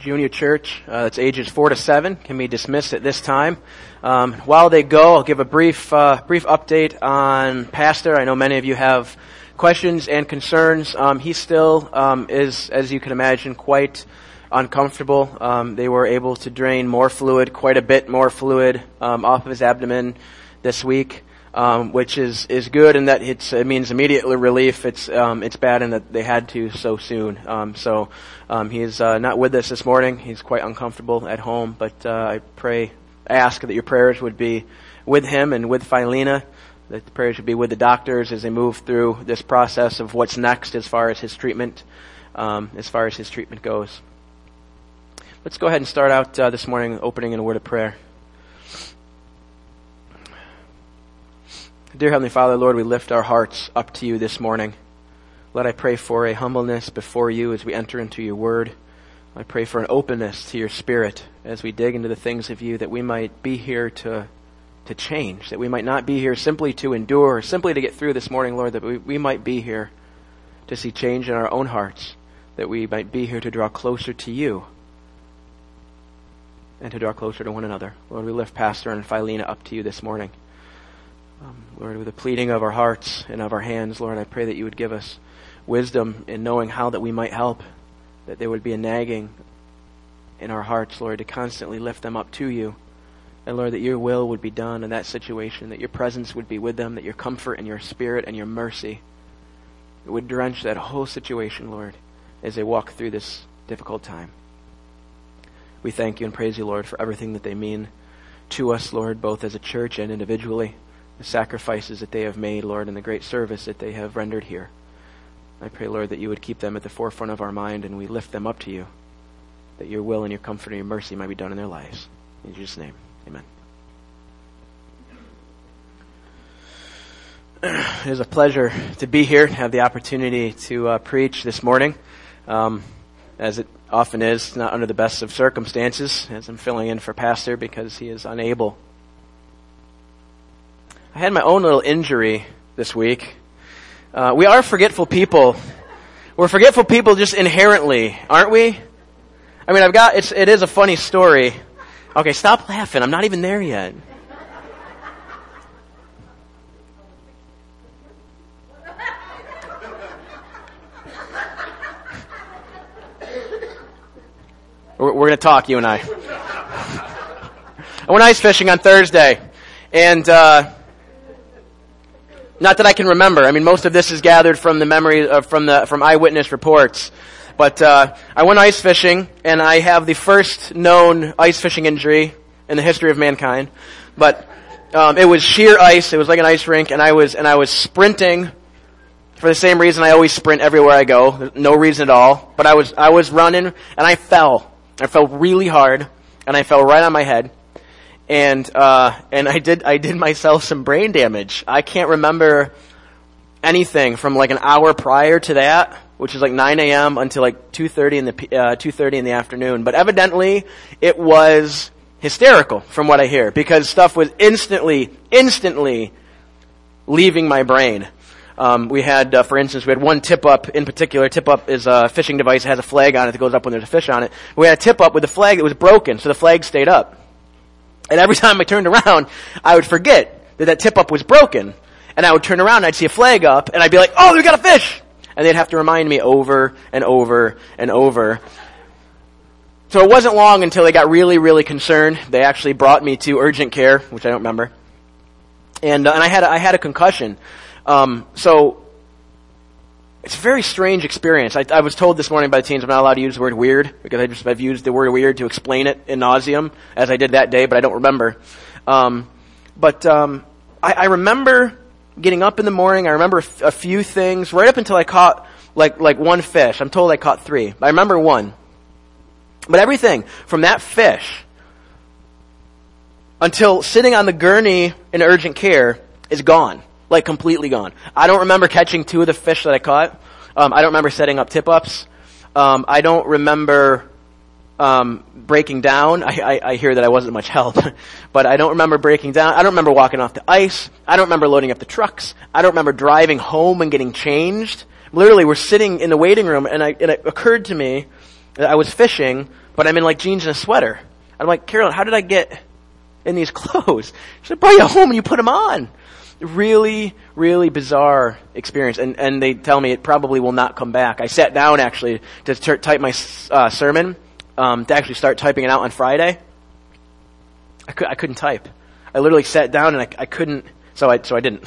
junior church that's ages 4 to 7 can be dismissed at this time. While they go, I'll give a brief update on Pastor. I know many of you have questions and concerns. He still is, as you can imagine, quite uncomfortable. They were able to drain more fluid, quite a bit more fluid, off of his abdomen this week. Which is good, and that it means immediate relief. It's bad in that they had to so soon. He's not with us this morning. He's quite uncomfortable at home, but I ask that your prayers would be with him and with Philena, that the prayers would be with the doctors as they move through this process of what's next as far as his treatment goes. Let's go ahead and start out this morning opening in a word of prayer. Dear Heavenly Father, Lord, we lift our hearts up to you this morning. Lord, I pray for a humbleness before you as we enter into your word. I pray for an openness to your Spirit as we dig into the things of you, that we might be here to change, that we might not be here simply to endure, simply to get through this morning, Lord, that we might be here to see change in our own hearts, that we might be here to draw closer to you and to draw closer to one another. Lord, we lift Pastor and Philena up to you this morning. Lord, with the pleading of our hearts and of our hands, Lord, I pray that you would give us wisdom in knowing how that we might help, that there would be a nagging in our hearts, Lord, to constantly lift them up to you. And Lord, that your will would be done in that situation, that your presence would be with them, that your comfort and your Spirit and your mercy would drench that whole situation, Lord, as they walk through this difficult time. We thank you and praise you, Lord, for everything that they mean to us, Lord, both as a church and individually. The sacrifices that they have made, Lord, and the great service that they have rendered here. I pray, Lord, that you would keep them at the forefront of our mind, and we lift them up to you, that your will and your comfort and your mercy might be done in their lives. In Jesus' name, amen. It is a pleasure to be here, to have the opportunity to preach this morning. As it often is, not under the best of circumstances, as I'm filling in for Pastor because he is unable. I had my own little injury this week. We are forgetful people. We're forgetful people just inherently, aren't we? I mean, it is a funny story. Okay, stop laughing. I'm not even there yet. We're going to talk, you and I. I went ice fishing on Thursday, and not that I can remember. I mean, most of this is gathered from the memory from eyewitness reports. But I went ice fishing, and I have the first known ice fishing injury in the history of mankind. But it was sheer ice. It was like an ice rink, and I was sprinting for the same reason I always sprint everywhere I go. No reason at all. But I was running, and I fell. I fell really hard, and I fell right on my head. And I did myself some brain damage. I can't remember anything from like an hour prior to that, which is like 9 a.m. until like 2:30 in the afternoon. But evidently, it was hysterical from what I hear, because stuff was instantly leaving my brain. We had, for instance, we had one tip-up in particular. Tip-up is a fishing device that has a flag on it that goes up when there's a fish on it. We had a tip-up with a flag that was broken, so the flag stayed up. And every time I turned around, I would forget that tip-up was broken. And I would turn around and I'd see a flag up, and I'd be like, oh, we got a fish! And they'd have to remind me over and over and over. So it wasn't long until they got really, really concerned. They actually brought me to urgent care, which I don't remember. And I had a concussion. So it's a very strange experience. I was told this morning by the teens I'm not allowed to use the word weird, because I've used the word weird to explain it in nauseum, as I did that day, but I don't remember. I remember getting up in the morning. I remember a few things right up until I caught like one fish. I'm told I caught 3. I remember 1. But everything from that fish until sitting on the gurney in urgent care is gone. Like completely gone. I don't remember catching 2 of the fish that I caught. I don't remember setting up tip-ups. I don't remember breaking down. I hear that I wasn't much help. But I don't remember breaking down. I don't remember walking off the ice. I don't remember loading up the trucks. I don't remember driving home and getting changed. Literally, we're sitting in the waiting room, and it occurred to me I was fishing, but I'm in like jeans and a sweater. I'm like, Carolyn, how did I get in these clothes? She said, brought you home and you put them on. Really, really bizarre experience. And they tell me it probably will not come back. I sat down actually to type my sermon, to actually start typing it out on Friday. I couldn't type. I literally sat down and I couldn't, so I didn't.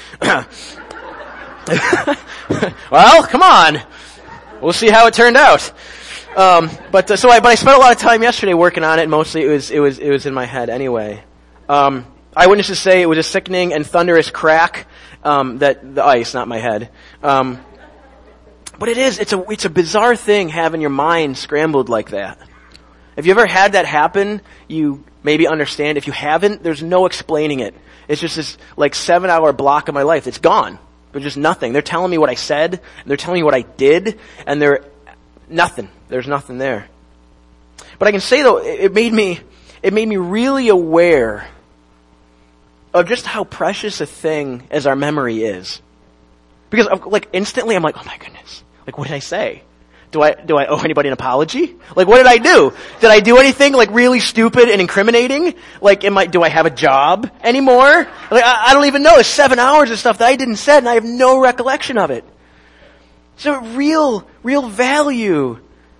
Well, come on. We'll see how it turned out. But I spent a lot of time yesterday working on it, and mostly it was in my head anyway. Eyewitnesses say it was a sickening and thunderous crack, that the ice, not my head. But it's a bizarre thing having your mind scrambled like that. If you ever had that happen, you maybe understand. If you haven't, there's no explaining it. It's just this like 7-hour block of my life. It's gone. There's just nothing. They're telling me what I said, they're telling me what I did, and nothing. There's nothing there. But I can say though, it made me really aware of just how precious a thing as our memory is. Because like instantly I'm like, oh my goodness, like what did I say? Do I owe anybody an apology? Like what did I do? Did I do anything like really stupid and incriminating? Like do I have a job anymore? Like I don't even know. It's 7 hours of stuff that I didn't say and I have no recollection of it. So real value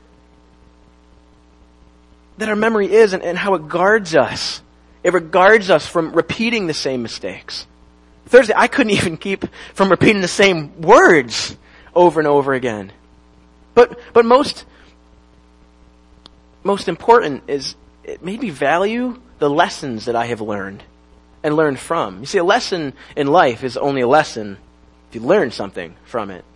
that our memory is and how it guards us. It regards us from repeating the same mistakes. Thursday, I couldn't even keep from repeating the same words over and over again. But most important is it made me value the lessons that I have learned and learned from. You see, a lesson in life is only a lesson if you learn something from it.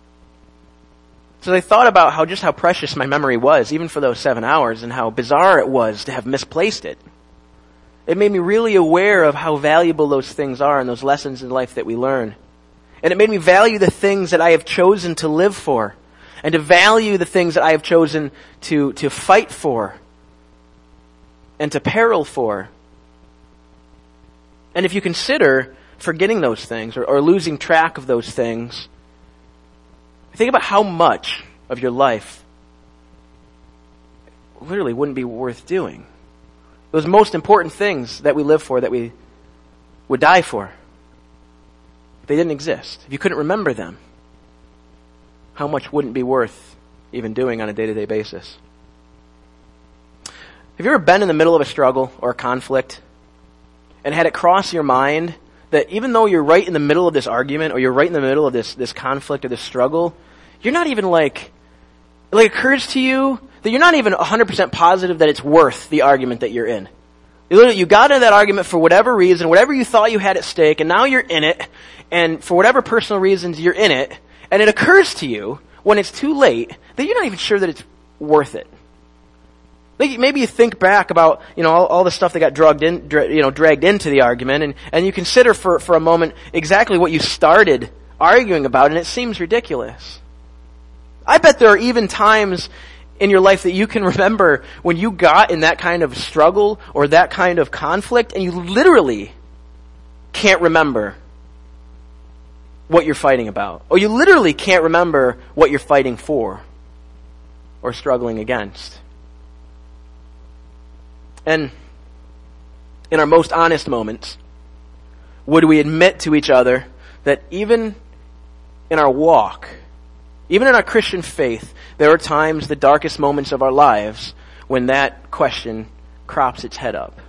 So I thought about how precious my memory was, even for those 7 hours, and how bizarre it was to have misplaced it. It made me really aware of how valuable those things are and those lessons in life that we learn. And it made me value the things that I have chosen to live for, and to value the things that I have chosen to fight for, and to peril for. And if you consider forgetting those things, or losing track of those things, think about how much of your life literally wouldn't be worth doing. Those most important things that we live for, that we would die for, if they didn't exist, if you couldn't remember them, how much wouldn't be worth even doing on a day-to-day basis? Have you ever been in the middle of a struggle or a conflict and had it cross your mind that even though you're right in the middle of this argument, or you're right in the middle of this conflict or this struggle, you're not even it occurs to you that you're not even 100% positive that it's worth the argument that you're in. You got into that argument for whatever reason, whatever you thought you had at stake, and now you're in it, and for whatever personal reasons you're in it, and it occurs to you when it's too late that you're not even sure that it's worth it. Maybe you think back about, all the stuff that got dragged into the argument, and you consider for a moment exactly what you started arguing about, and it seems ridiculous. I bet there are even times in your life that you can remember when you got in that kind of struggle or that kind of conflict, and you literally can't remember what you're fighting about. Or you literally can't remember what you're fighting for or struggling against. And in our most honest moments, would we admit to each other that even in our walk, even in our Christian faith, there are times, the darkest moments of our lives, when that question crops its head up?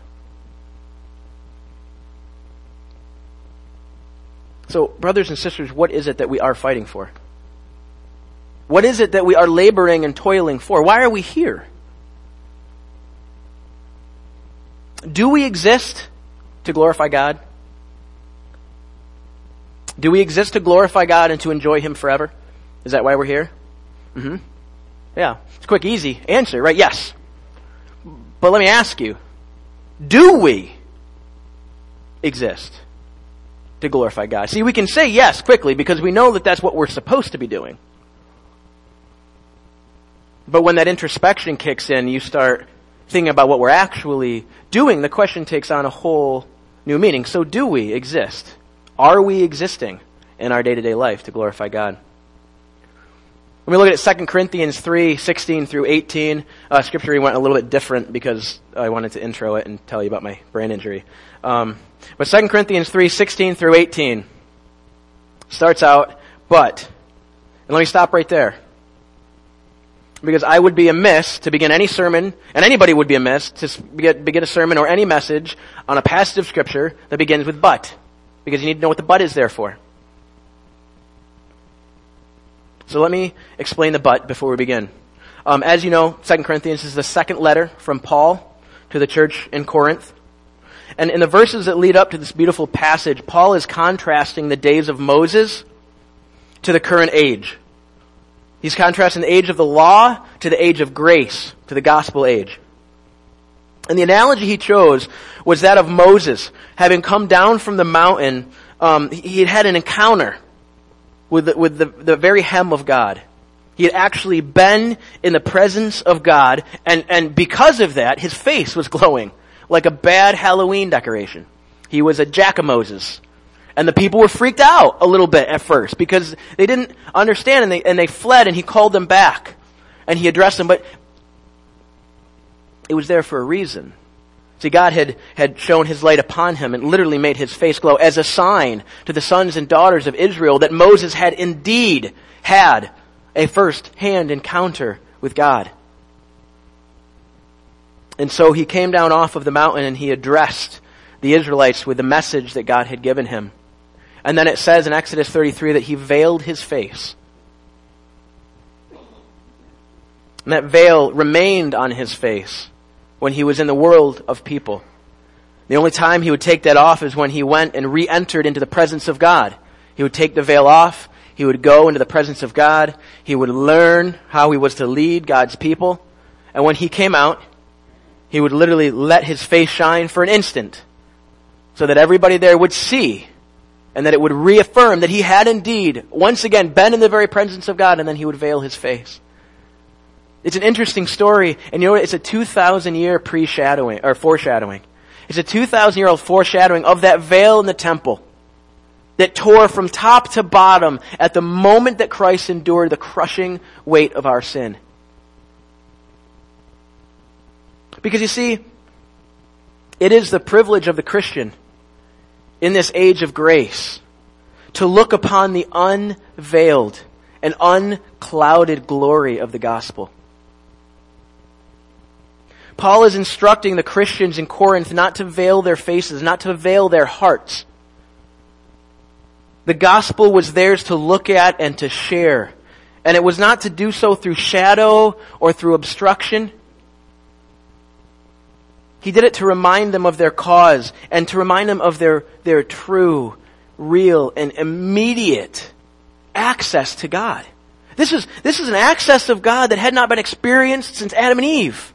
So, brothers and sisters, what is it that we are fighting for? What is it that we are laboring and toiling for? Why are we here? Do we exist to glorify God? Do we exist to glorify God and to enjoy Him forever? Is that why we're here? Mm-hmm. Yeah. It's a quick, easy answer, right? Yes. But let me ask you, do we exist to glorify God? See, we can say yes quickly because we know that that's what we're supposed to be doing. But when that introspection kicks in, you start thinking about what we're actually doing, the question takes on a whole new meaning. So do we exist? Are we existing in our day-to-day life to glorify God? When we look at 2 Corinthians 3, 16 through 18, scripture reading went a little bit different because I wanted to intro it and tell you about my brain injury. But 2 Corinthians 3, 16 through 18 starts out, but, and let me stop right there. Because I would be amiss to begin any sermon, and anybody would be amiss to begin a sermon or any message on a passage of scripture that begins with but. Because you need to know what the but is there for. So let me explain the but before we begin. As you know, 2 Corinthians is the second letter from Paul to the church in Corinth. And in the verses that lead up to this beautiful passage, Paul is contrasting the days of Moses to the current age. He's contrasting the age of the law to the age of grace, to the gospel age. And the analogy he chose was that of Moses, having come down from the mountain. He had had an encounter with the very hem of God. He had actually been in the presence of God, and because of that, his face was glowing like a bad Halloween decoration. He was a Jack-o'-Moses. And the people were freaked out a little bit at first because they didn't understand, and they fled, and he called them back. And he addressed them, but it was there for a reason. See, God had shown his light upon him and literally made his face glow as a sign to the sons and daughters of Israel that Moses had indeed had a first-hand encounter with God. And so he came down off of the mountain and he addressed the Israelites with the message that God had given him. And then it says in Exodus 33 that he veiled his face. And that veil remained on his face when he was in the world of people. The only time he would take that off is when he went and re-entered into the presence of God. He would take the veil off. He would go into the presence of God. He would learn how he was to lead God's people. And when he came out, he would literally let his face shine for an instant so that everybody there would see and that it would reaffirm that he had indeed once again been in the very presence of God, and then he would veil his face. It's an interesting story, and you know what? It's a 2,000-year foreshadowing. It's a 2,000-year-old foreshadowing of that veil in the temple that tore from top to bottom at the moment that Christ endured the crushing weight of our sin. Because you see, it is the privilege of the Christian in this age of grace to look upon the unveiled and unclouded glory of the gospel. Paul is instructing the Christians in Corinth not to veil their faces, not to veil their hearts. The gospel was theirs to look at and to share. And it was not to do so through shadow or through obstruction. He did it to remind them of their cause and to remind them of their true, real, and immediate access to God. This is an access of God that had not been experienced since Adam and Eve.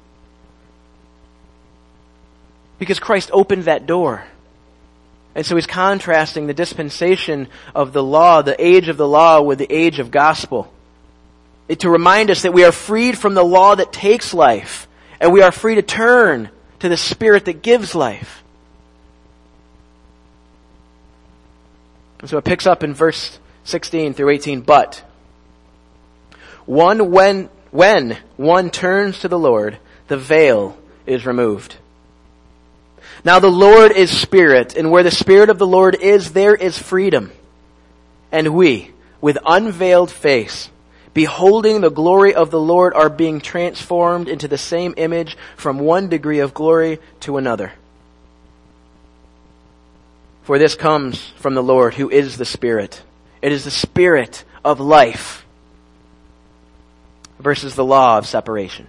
Because Christ opened that door. And so he's contrasting the dispensation of the law, the age of the law, with the age of gospel. To remind us that we are freed from the law that takes life, and we are free to turn to the Spirit that gives life. And so it picks up in verse 16 through 18, but when one turns to the Lord, the veil is removed. Now the Lord is Spirit, and where the Spirit of the Lord is, there is freedom. And we, with unveiled face, beholding the glory of the Lord, are being transformed into the same image from one degree of glory to another. For this comes from the Lord, who is the Spirit. It is the Spirit of life versus the law of separation.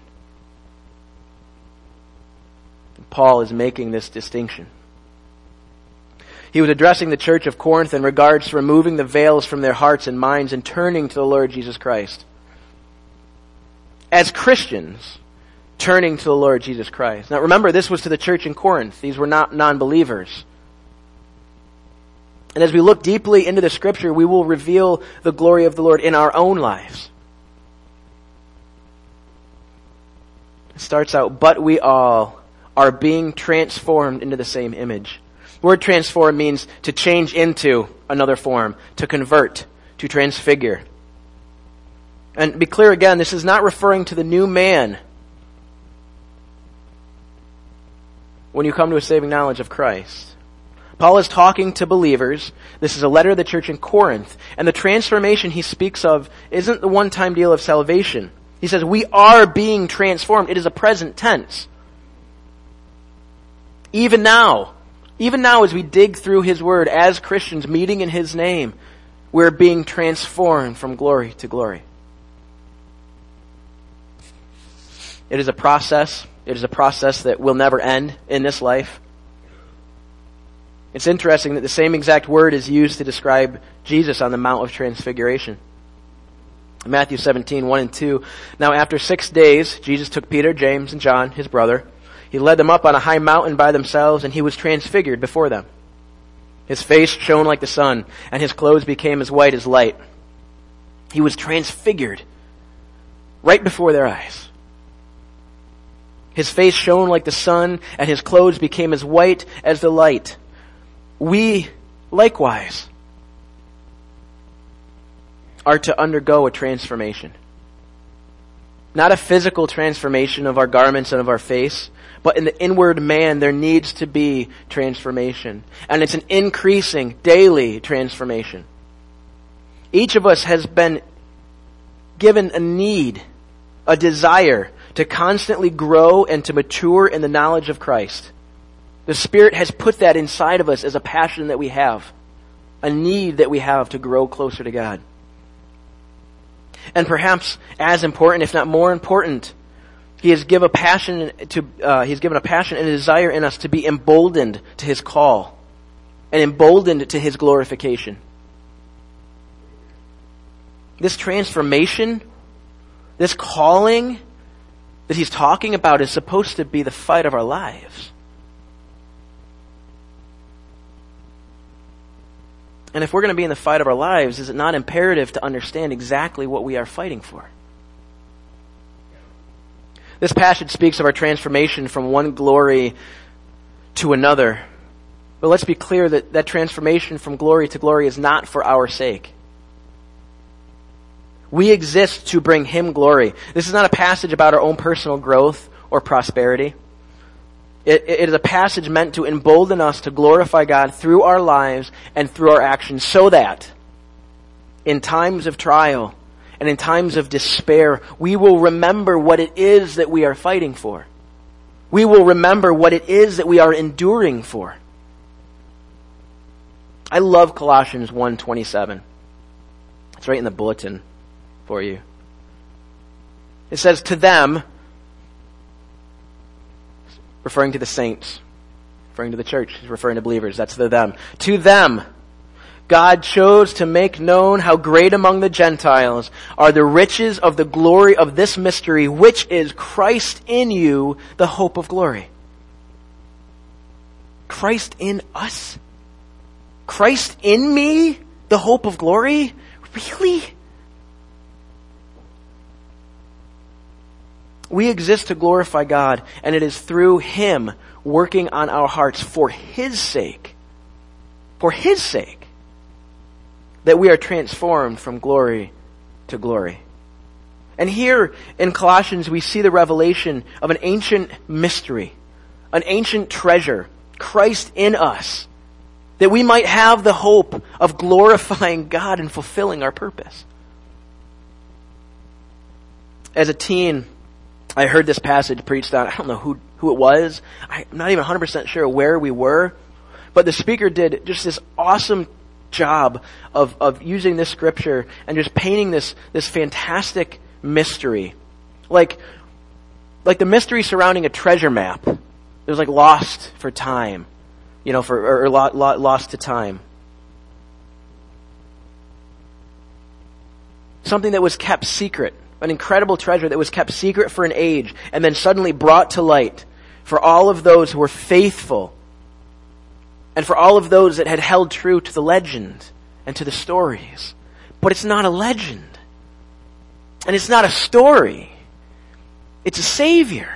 Paul is making this distinction. He was addressing the church of Corinth in regards to removing the veils from their hearts and minds and turning to the Lord Jesus Christ. As Christians, turning to the Lord Jesus Christ. Now remember, this was to the church in Corinth. These were not non-believers. And as we look deeply into the Scripture, we will reveal the glory of the Lord in our own lives. It starts out, but we all are being transformed into the same image. The word transform means to change into another form, to convert, to transfigure. And be clear again, this is not referring to the new man when you come to a saving knowledge of Christ. Paul is talking to believers. This is a letter to the church in Corinth. And the transformation he speaks of isn't the one-time deal of salvation. He says, we are being transformed. It is a present tense. Even now as we dig through his word, as Christians meeting in his name, we're being transformed from glory to glory. It is a process. It is a process that will never end in this life. It's interesting that the same exact word is used to describe Jesus on the Mount of Transfiguration. Matthew 17, 1 and 2. Now after 6 days, Jesus took Peter, James, and John, his brother. He led them up on a high mountain by themselves, and he was transfigured before them. His face shone like the sun, and his clothes became as white as light. He was transfigured right before their eyes. His face shone like the sun, and his clothes became as white as the light. We, likewise, are to undergo a transformation. Not a physical transformation of our garments and of our face, but in the inward man there needs to be transformation. And it's an increasing, daily transformation. Each of us has been given a need, a desire to constantly grow and to mature in the knowledge of Christ. The Spirit has put that inside of us as a passion that we have, a need that we have to grow closer to God. And perhaps as important, if not more important, He has given a passion and a desire in us to be emboldened to His call and emboldened to His glorification. This transformation, this calling that He's talking about is supposed to be the fight of our lives. And if we're going to be in the fight of our lives, is it not imperative to understand exactly what we are fighting for? This passage speaks of our transformation from one glory to another. But let's be clear that that transformation from glory to glory is not for our sake. We exist to bring Him glory. This is not a passage about our own personal growth or prosperity. It is a passage meant to embolden us to glorify God through our lives and through our actions, so that in times of trial and in times of despair, we will remember what it is that we are fighting for. We will remember what it is that we are enduring for. I love Colossians 1:27. It's right in the bulletin for you. It says, to them, referring to the saints, referring to the church, referring to believers, that's the them. To them, God chose to make known how great among the Gentiles are the riches of the glory of this mystery, which is Christ in you, the hope of glory. Christ in us? Christ in me, the hope of glory? Really? We exist to glorify God, and it is through Him working on our hearts for His sake, that we are transformed from glory to glory. And here in Colossians we see the revelation of an ancient mystery, an ancient treasure, Christ in us, that we might have the hope of glorifying God and fulfilling our purpose. As a teen, I heard this passage preached on. I don't know who it was. I'm not even 100% sure where we were. But the speaker did just this awesome job of using this scripture and just painting this fantastic mystery. Like the mystery surrounding a treasure map. It was like lost for time. Lost to time. Something that was kept secret. An incredible treasure that was kept secret for an age and then suddenly brought to light for all of those who were faithful and for all of those that had held true to the legend and to the stories. But it's not a legend. And it's not a story. It's a Savior.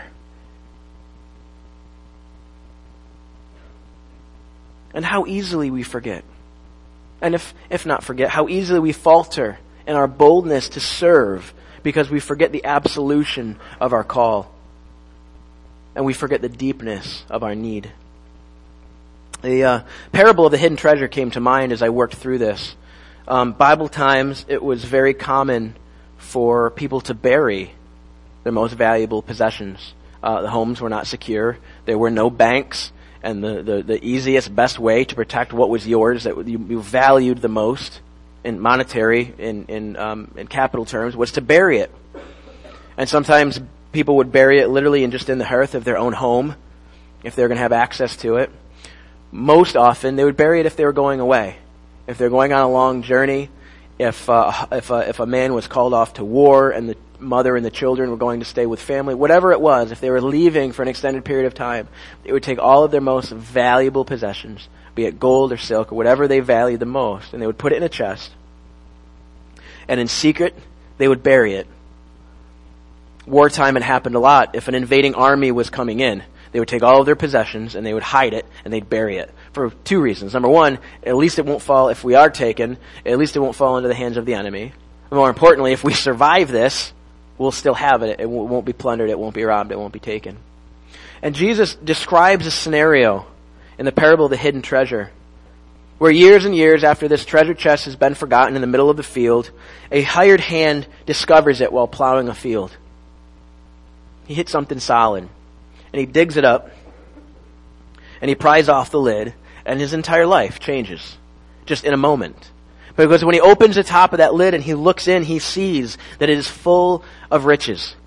And how easily we forget. And if not forget, how easily we falter in our boldness to serve because we forget the absolution of our call. And we forget the deepness of our need. The parable of the hidden treasure came to mind as I worked through this. Bible times, it was very common for people to bury their most valuable possessions. The homes were not secure. There were no banks. And the easiest, best way to protect what was yours, that you valued the most in monetary, in capital terms, was to bury it. And sometimes people would bury it literally in the hearth of their own home, if they're going to have access to it. Most often, they would bury it if they were going away. If they're going on a long journey, if a man was called off to war and the mother and the children were going to stay with family, whatever it was, if they were leaving for an extended period of time, they would take all of their most valuable possessions, be it gold or silk or whatever they valued the most, and they would put it in a chest. And in secret, they would bury it. Wartime, it happened a lot. If an invading army was coming in, they would take all of their possessions and they would hide it and they'd bury it for two reasons. Number one, at least it won't fall, if we are taken, at least it won't fall into the hands of the enemy. More importantly, if we survive this, we'll still have it. It won't be plundered, it won't be robbed, it won't be taken. And Jesus describes a scenario in the parable of the hidden treasure, where years and years after this treasure chest has been forgotten in the middle of the field, a hired hand discovers it while plowing a field. He hits something solid, and he digs it up, and he pries off the lid, and his entire life changes, just in a moment. Because when he opens the top of that lid and he looks in, he sees that it is full of riches.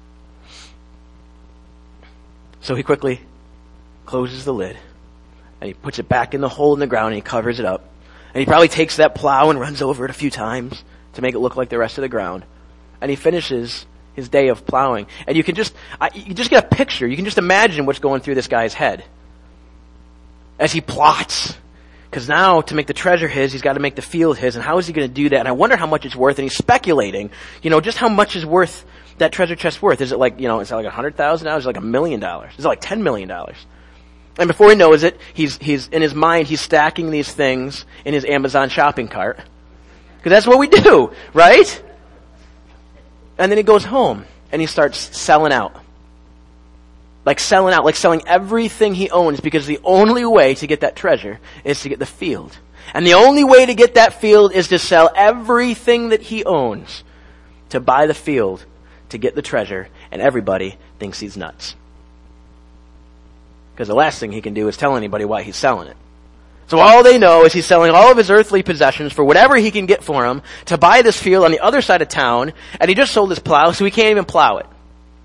So he quickly closes the lid, and he puts it back in the hole in the ground, and he covers it up. And he probably takes that plow and runs over it a few times to make it look like the rest of the ground. And he finishes his day of plowing. And you just get a picture. You can just imagine what's going through this guy's head as he plots. Because now, to make the treasure his, he's got to make the field his. And how is he going to do that? And I wonder how much it's worth. And he's speculating, just how much is worth that treasure chest worth? Is it like, is it like $100,000? Is it like $1 million? Is it like $10 million? And before he knows it, he's in his mind, he's stacking these things in his Amazon shopping cart. Because that's what we do, right? And then he goes home and he starts selling out. Like selling everything he owns, because the only way to get that treasure is to get the field. And the only way to get that field is to sell everything that he owns to buy the field, to get the treasure, and everybody thinks he's nuts. Because the last thing he can do is tell anybody why he's selling it. So all they know is he's selling all of his earthly possessions for whatever he can get for him to buy this field on the other side of town, and he just sold his plow, so he can't even plow it.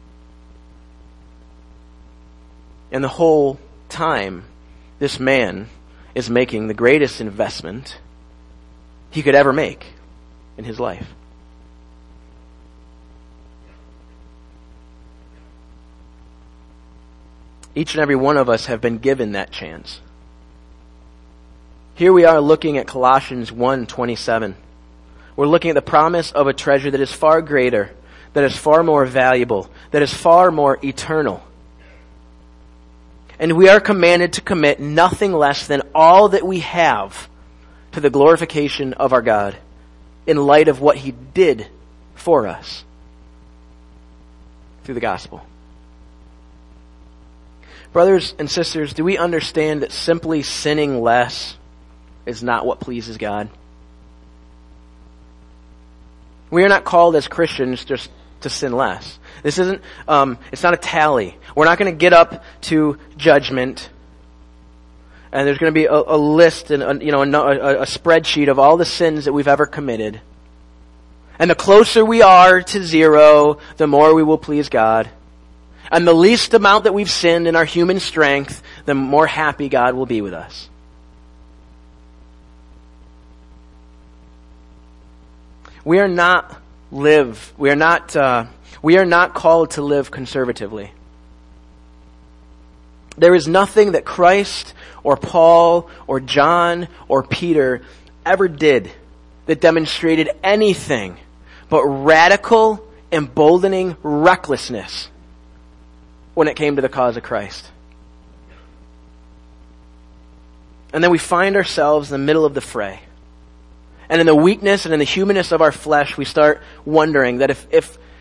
And the whole time, this man is making the greatest investment he could ever make in his life. Each and every one of us have been given that chance. Here we are looking at Colossians 1:27. We're looking at the promise of a treasure that is far greater, that is far more valuable, that is far more eternal. And we are commanded to commit nothing less than all that we have to the glorification of our God in light of what He did for us through the gospel. Brothers and sisters, do we understand that simply sinning less is not what pleases God? We are not called as Christians just to sin less. This isn't, it's not a tally. We're not going to get up to judgment and there's going to be a list and a spreadsheet of all the sins that we've ever committed. And the closer we are to zero, the more we will please God. And the least amount that we've sinned in our human strength, the more happy God will be with us. We are not called to live conservatively. There is nothing that Christ or Paul or John or Peter ever did that demonstrated anything but radical, emboldening recklessness when it came to the cause of Christ. And then we find ourselves in the middle of the fray. And in the weakness and in the humanness of our flesh, we start wondering that if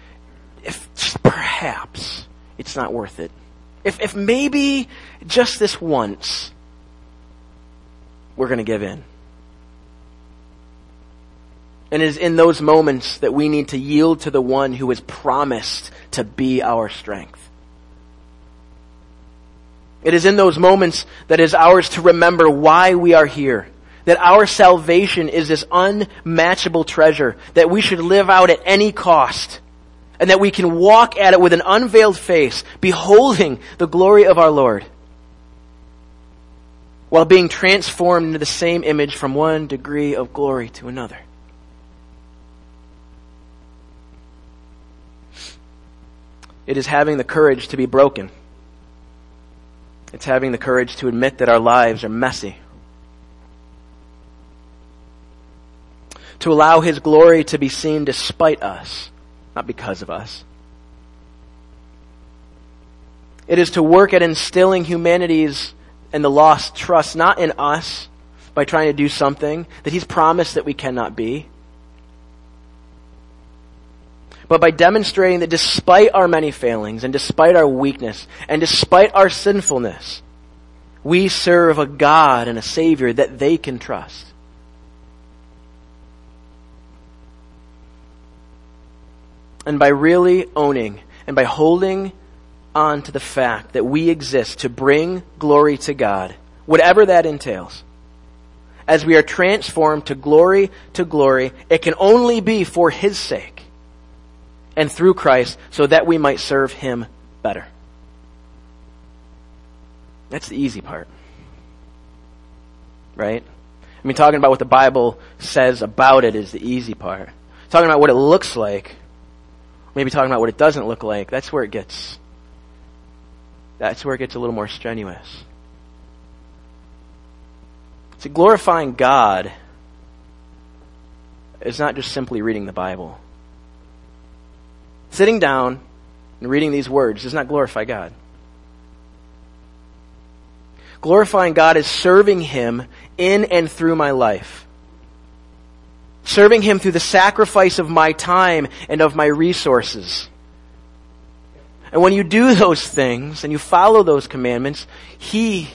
perhaps it's not worth it. If maybe just this once, we're going to give in. And it is in those moments that we need to yield to the one who has promised to be our strength. It is in those moments that it is ours to remember why we are here. That our salvation is this unmatchable treasure that we should live out at any cost. And that we can walk at it with an unveiled face, beholding the glory of our Lord, while being transformed into the same image from one degree of glory to another. It is having the courage to be broken. It's having the courage to admit that our lives are messy. To allow His glory to be seen despite us, not because of us. It is to work at instilling humanity's and the lost trust not in us by trying to do something that He's promised that we cannot be, but by demonstrating that despite our many failings and despite our weakness and despite our sinfulness, we serve a God and a Savior that they can trust. And by really owning and by holding on to the fact that we exist to bring glory to God, whatever that entails, as we are transformed to glory, it can only be for His sake and through Christ so that we might serve Him better. That's the easy part. Right? I mean, talking about what the Bible says about it is the easy part. Talking about what it looks like, maybe talking about what it doesn't look like, that's where it gets a little more strenuous. See, glorifying God is not just simply reading the Bible. Sitting down and reading these words does not glorify God. Glorifying God is serving Him in and through my life. Serving Him through the sacrifice of my time and of my resources. And when you do those things and you follow those commandments, He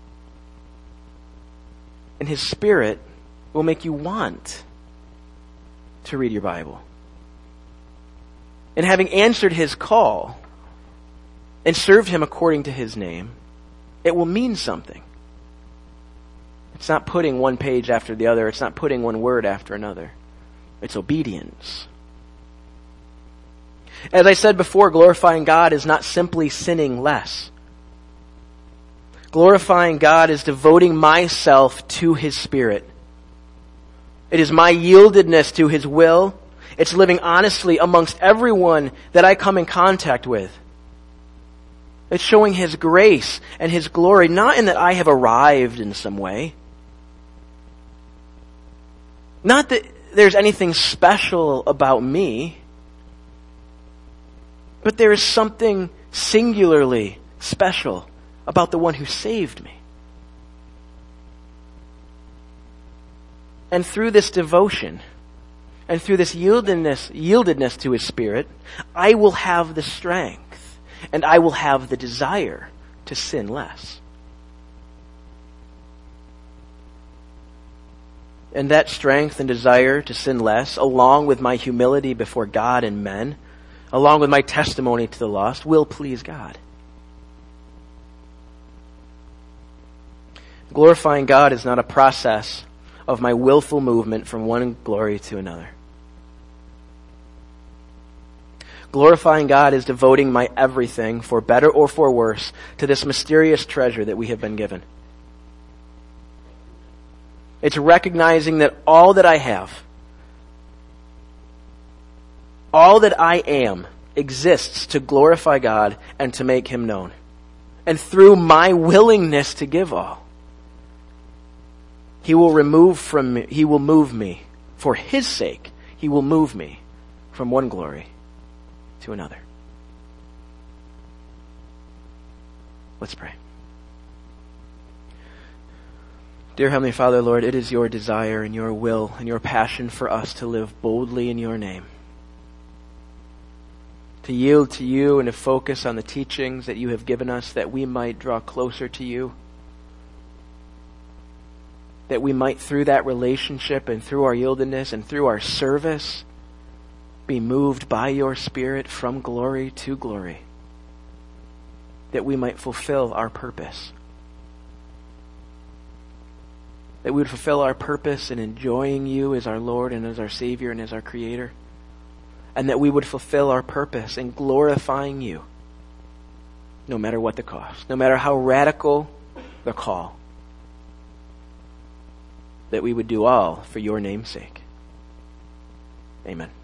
and His Spirit will make you want to read your Bible. And having answered His call and served Him according to His name, it will mean something. It's not putting one page after the other. It's not putting one word after another. It's obedience. As I said before, glorifying God is not simply sinning less. Glorifying God is devoting myself to His Spirit. It is my yieldedness to His will. It's living honestly amongst everyone that I come in contact with. It's showing His grace and His glory, not in that I have arrived in some way. Not that there's anything special about me, but there is something singularly special about the one who saved me. And through this devotion, and through this yieldedness to His Spirit, I will have the strength, and I will have the desire to sin less. And that strength and desire to sin less, along with my humility before God and men, along with my testimony to the lost, will please God. Glorifying God is not a process of my willful movement from one glory to another. Glorifying God is devoting my everything, for better or for worse, to this mysterious treasure that we have been given. It's recognizing that all that I have, all that I am, exists to glorify God and to make Him known. And through my willingness to give all, He will move me, for His sake, He will move me from one glory to another. Let's pray. Dear Heavenly Father, Lord, it is your desire and your will and your passion for us to live boldly in your name. to yield to you and to focus on the teachings that you have given us, that we might draw closer to you, that we might, through that relationship and through our yieldedness and through our service, be moved by your Spirit from glory to glory, that we might fulfill our purpose. That we would fulfill our purpose in enjoying you as our Lord and as our Savior and as our Creator. And that we would fulfill our purpose in glorifying you, no matter what the cost, no matter how radical the call. That we would do all for your name's sake. Amen.